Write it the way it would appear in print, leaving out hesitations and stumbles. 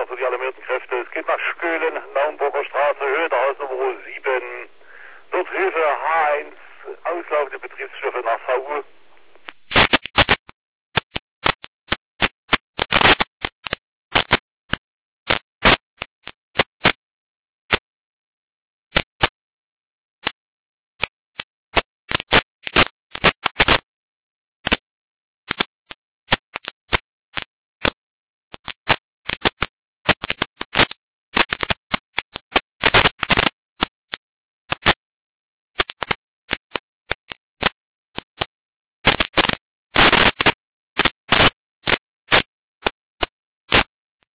dazu die alarmierten Kräfte. Es geht nach Skölen, Naumburger Straße, Höhe der Hausnummer 7. Dort Hilfe H1, auslaufende Betriebsschiffe nach VU.